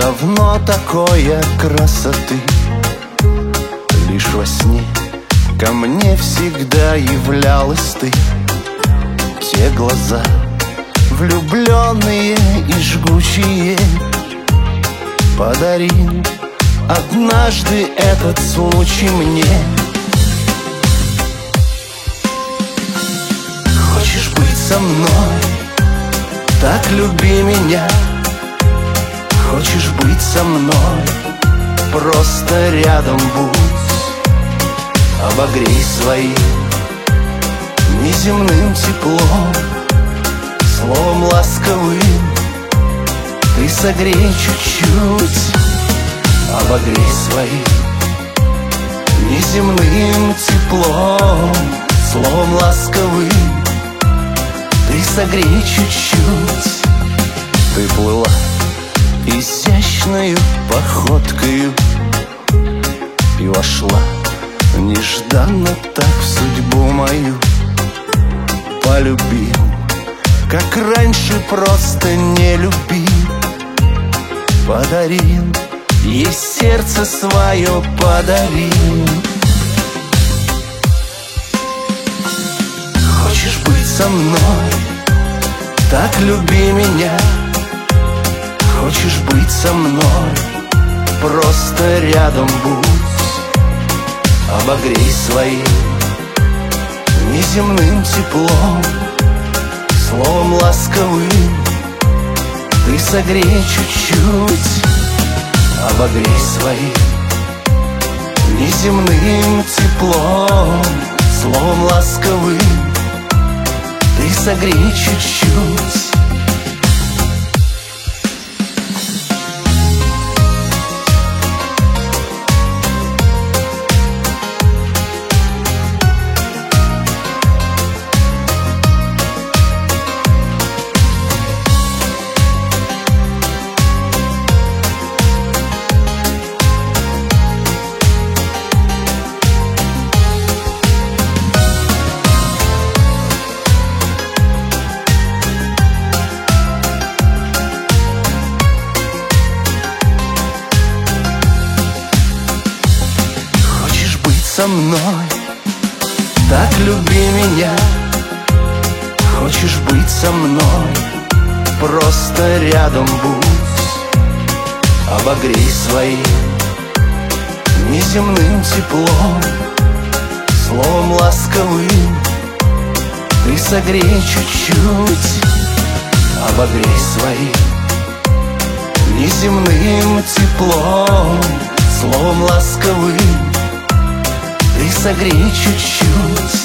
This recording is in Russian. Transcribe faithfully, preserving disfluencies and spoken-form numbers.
давно такой красоты. Лишь во сне ко мне всегда являлась ты. Те глаза влюбленные и жгучие подарил однажды этот случай мне. Хочешь быть со мной, так люби меня. Хочешь быть со мной, просто рядом будь. Обогрей своим неземным теплом, словом ласковым ты согрей чуть-чуть. Обогрей своим неземным теплом, словом ласковым ты согрей чуть-чуть. Ты плыла изящною походкою и вошла нежданно так в судьбу мою. Полюбил, как раньше просто не любил. Подарил, ей сердце свое подарил. Хочешь быть со мной, так люби меня. Хочешь быть со мной, просто рядом будь. Обогрей своим неземным теплом, словом ласковым ты согрей чуть-чуть. Обогрей своим неземным теплом, словом ласковым ты согрей чуть-чуть. Со мной, так люби меня. Хочешь быть со мной, просто рядом будь. Обогрей своим неземным теплом, словом ласковым ты согрей чуть-чуть. Обогрей своим неземным теплом, словом ласковым ты согрей чуть-чуть.